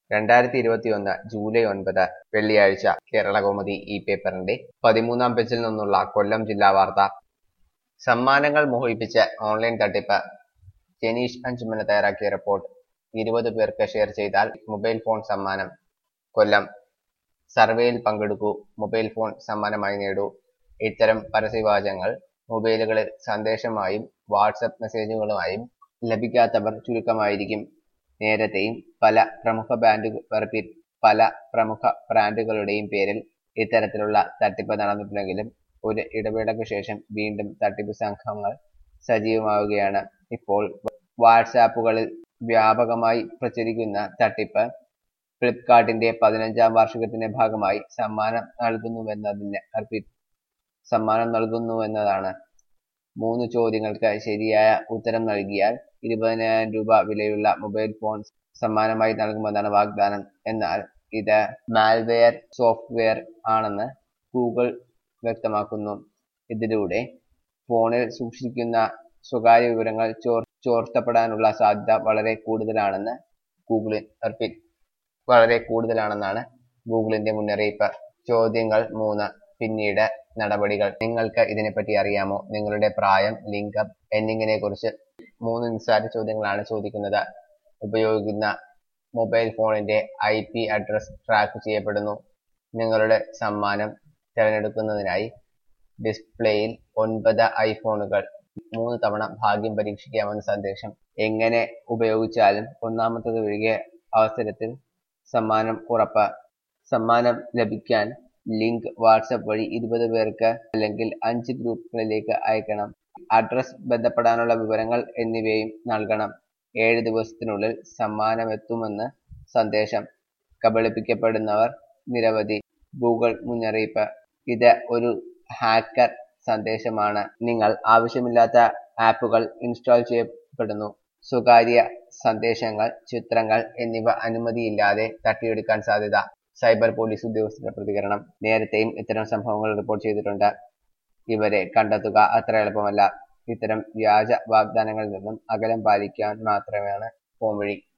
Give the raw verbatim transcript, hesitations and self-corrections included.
രണ്ടായിരത്തി ഇരുപത്തിയൊന്ന് ജൂലൈ ഒൻപത് വെള്ളിയാഴ്ച കേരളകൗമുദി ഈ പേപ്പറിന്റെ പതിമൂന്നാം പേജിൽ നിന്നുള്ള കൊല്ലം ജില്ലാ വാർത്ത. സമ്മാനങ്ങൾ മോഹിപ്പിച്ച് ഓൺലൈൻ തട്ടിപ്പ്. ജനീഷ് അഞ്ചുമന തയ്യാറാക്കിയ റിപ്പോർട്ട്. ഇരുപത് പേർക്ക് ഷെയർ ചെയ്താൽ മൊബൈൽ ഫോൺ സമ്മാനം. കൊല്ലം. സർവേയിൽ പങ്കെടുക്കൂ, മൊബൈൽ ഫോൺ സമ്മാനമായി നേടൂ. ഇത്തരം പരസ്യവാചകങ്ങൾ മൊബൈലുകളിൽ സന്ദേശമായും വാട്സപ്പ് മെസ്സേജുകളുമായും ലഭിക്കാത്തവർ ചുരുക്കമായിരിക്കും. നേരത്തെയും പല പ്രമുഖ ബാൻഡുകൾ പല പ്രമുഖ ബ്രാൻഡുകളുടെയും പേരിൽ ഇത്തരത്തിലുള്ള തട്ടിപ്പ് നടന്നിട്ടുണ്ടെങ്കിലും ഒരു ഇടവേളയ്ക്ക് ശേഷം വീണ്ടും തട്ടിപ്പ് സംഘങ്ങൾ സജീവമാവുകയാണ്. ഇപ്പോൾ വാട്സാപ്പുകളിൽ വ്യാപകമായി പ്രചരിക്കുന്ന തട്ടിപ്പ് ഫ്ലിപ്കാർട്ടിന്റെ പതിനഞ്ചാം വാർഷികത്തിന്റെ ഭാഗമായി സമ്മാനം നൽകുന്നുവെന്നതിന് സമ്മാനം നൽകുന്നുവെന്നതാണ്. മൂന്ന് ചോദ്യങ്ങൾക്ക് ശരിയായ ഉത്തരം നൽകിയാൽ ഇരുപതിനായിരം രൂപ വിലയുള്ള മൊബൈൽ ഫോൺ സമ്മാനമായി നൽകുമെന്നാണ് വാഗ്ദാനം. എന്നാൽ ഇത് മാൽവെയർ സോഫ്റ്റ്വെയർ ആണെന്ന് ഗൂഗിൾ വ്യക്തമാക്കുന്നു. ഇതിലൂടെ ഫോണിൽ സൂക്ഷിക്കുന്ന സ്വകാര്യ വിവരങ്ങൾ ചോർ ചോർത്തപ്പെടാനുള്ള സാധ്യത വളരെ കൂടുതലാണെന്ന് ഗൂഗിൾ വളരെ കൂടുതലാണെന്നാണ് ഗൂഗിളിന്റെ മുന്നറിയിപ്പ്. ചോദ്യങ്ങൾ മൂന്ന്. പിന്നീട് നടപടികൾ. നിങ്ങൾക്ക് ഇതിനെപ്പറ്റി അറിയാമോ? നിങ്ങളുടെ പ്രായം, ലിംഗം എന്നിങ്ങനെ കുറിച്ച് മൂന്ന് നിസ്സാര ചോദ്യങ്ങളാണ് ചോദിക്കുന്നത്. ഉപയോഗിക്കുന്ന മൊബൈൽ ഫോണിന്റെ ഐ പി അഡ്രസ് ട്രാക്ക് ചെയ്യപ്പെടുന്നു. നിങ്ങളുടെ സമ്മാനം തിരഞ്ഞെടുക്കുന്നതിനായി ഡിസ്പ്ലേയിൽ ഒൻപത് ഐഫോണുകൾ മൂന്ന് തവണ ഭാഗ്യം പരീക്ഷിക്കാമെന്ന സന്ദേശം. എങ്ങനെ ഉപയോഗിച്ചാലും ഒന്നാമത്തത് ഒഴികെ അവസരത്തിൽ സമ്മാനം ഉറപ്പ്. സമ്മാനം ലഭിക്കാൻ ലിങ്ക് വാട്സപ്പ് വഴി ഇരുപത് പേർക്ക് അല്ലെങ്കിൽ അഞ്ച് ഗ്രൂപ്പുകളിലേക്ക് അയക്കണം. അഡ്രസ്, ബന്ധപ്പെടാനുള്ള വിവരങ്ങൾ എന്നിവയും നൽകണം. ഏഴ് ദിവസത്തിനുള്ളിൽ സമ്മാനമെത്തുമെന്ന് സന്ദേശം. കബളിപ്പിക്കപ്പെടുന്നവർ നിരവധി. ഗൂഗിൾ മുന്നറിയിപ്പ്. ഇത് ഒരു ഹാക്കർ സന്ദേശമാണ്. നിങ്ങൾ ആവശ്യമില്ലാത്ത ആപ്പുകൾ ഇൻസ്റ്റാൾ ചെയ്യപ്പെടുന്നു. സ്വകാര്യ സന്ദേശങ്ങൾ, ചിത്രങ്ങൾ എന്നിവ അനുമതിയില്ലാതെ തട്ടിയെടുക്കാൻ സാധ്യത. സൈബർ പോലീസ് ഉദ്യോഗസ്ഥരുടെ പ്രതികരണം. നേരത്തെയും ഇത്തരം സംഭവങ്ങൾ റിപ്പോർട്ട് ചെയ്തിട്ടുണ്ട്. ഇവരെ കണ്ടെത്തുക അത്ര എളുപ്പമല്ല. ഇത്തരം വ്യാജ വാഗ്ദാനങ്ങളിൽ നിന്നും അകലം പാലിക്കാൻ മാത്രമാണ് പോംവഴി.